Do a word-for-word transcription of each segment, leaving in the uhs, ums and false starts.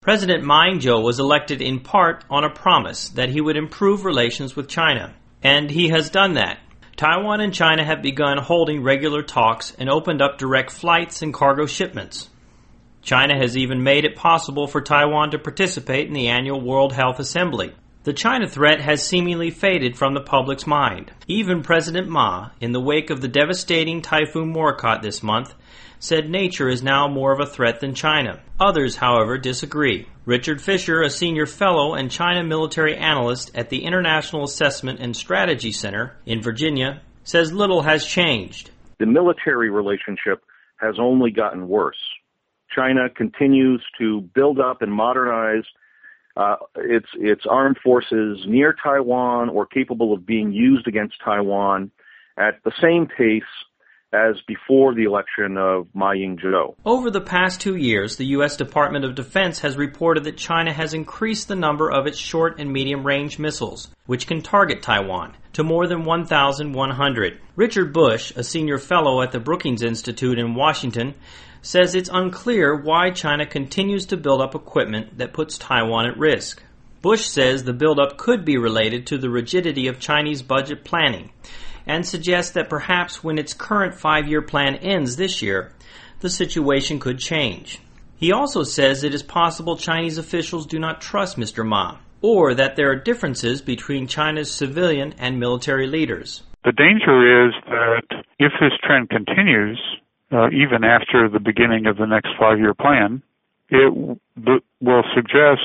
President Ma Ying-jeou was elected in part on a promise that he would improve relations with China, and he has done that. Taiwan and China have begun holding regular talks and opened up direct flights and cargo shipments. China has even made it possible for Taiwan to participate in the annual World Health Assembly. The China threat has seemingly faded from the public's mind. Even President Ma, in the wake of the devastating Typhoon Morakot this month, said nature is now more of a threat than China. Others, however, disagree. Richard Fisher, a senior fellow and China military analyst at the International Assessment and Strategy Center in Virginia, says little has changed. The military relationship has only gotten worse. China continues to build up and modernize uh, its its armed forces near Taiwan or capable of being used against Taiwan at the same pace as before the election of Ma Ying-jeou. Over the past two years, the U S Department of Defense has reported that China has increased the number of its short and medium-range missiles, which can target Taiwan, to more than one thousand one hundred. Richard Bush, a senior fellow at the Brookings Institute in Washington, says it's unclear why China continues to build up equipment that puts Taiwan at risk. Bush says the buildup could be related to the rigidity of Chinese budget planning, and suggests that perhaps when its current five-year plan ends this year, the situation could change. He also says it is possible Chinese officials do not trust Mister Ma, or that there are differences between China's civilian and military leaders. The danger is that if this trend continues, uh, even after the beginning of the next five-year plan, it w- will suggest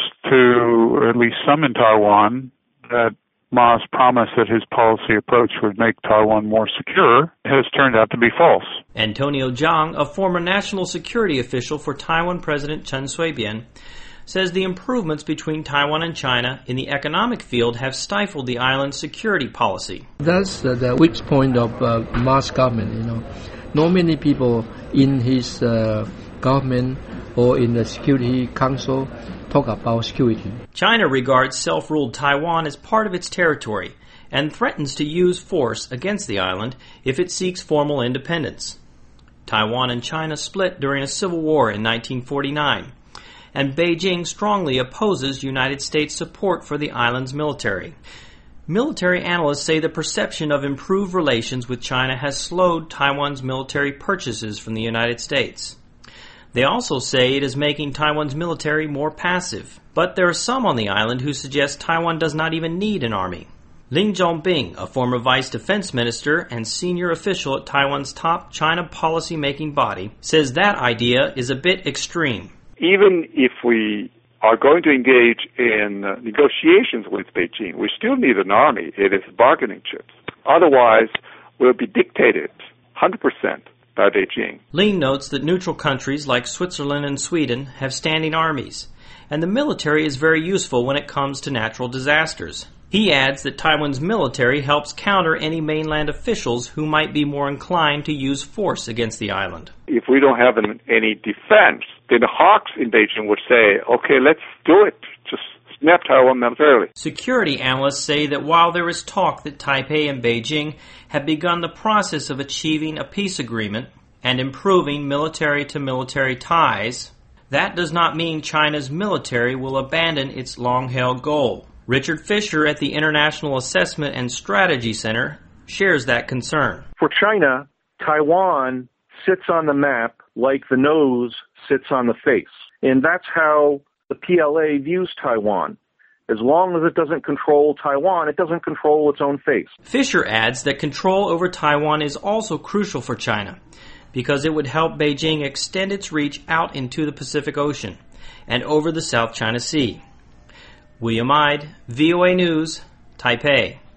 to at least some in Taiwan that Ma's promise that his policy approach would make Taiwan more secure has turned out to be false. Antonio Zhang, a former national security official for Taiwan President Chen Shui-bian, says the improvements between Taiwan and China in the economic field have stifled the island's security policy. That's uh, the weak point of uh, Ma's government. You know, not many people in his uh, government or in the Security Council talk about security. China regards self-ruled Taiwan as part of its territory and threatens to use force against the island if it seeks formal independence. Taiwan and China split during a civil war in nineteen forty-nine, and Beijing strongly opposes United States support for the island's military. Military analysts say the perception of improved relations with China has slowed Taiwan's military purchases from the United States. They also say it is making Taiwan's military more passive. But there are some on the island who suggest Taiwan does not even need an army. Lin Zhongbing, a former vice defense minister and senior official at Taiwan's top China policy-making body, says that idea is a bit extreme. Even if we are going to engage in uh, negotiations with Beijing, we still need an army. It is bargaining chips. Otherwise, we'll be dictated one hundred percent. by Beijing. Lin notes that neutral countries like Switzerland and Sweden have standing armies, and the military is very useful when it comes to natural disasters. He adds that Taiwan's military helps counter any mainland officials who might be more inclined to use force against the island. If we don't have any defense, then the hawks in Beijing would say, okay, let's do it. Just snap Taiwan militarily. Security analysts say that while there is talk that Taipei and Beijing have begun the process of achieving a peace agreement and improving military-to-military ties, that does not mean China's military will abandon its long-held goal. Richard Fisher at the International Assessment and Strategy Center shares that concern. For China, Taiwan sits on the map like the nose sits on the face. And that's how the P L A views Taiwan. As long as it doesn't control Taiwan, it doesn't control its own face. Fisher adds that control over Taiwan is also crucial for China because it would help Beijing extend its reach out into the Pacific Ocean and over the South China Sea. William Ide, V O A News, Taipei.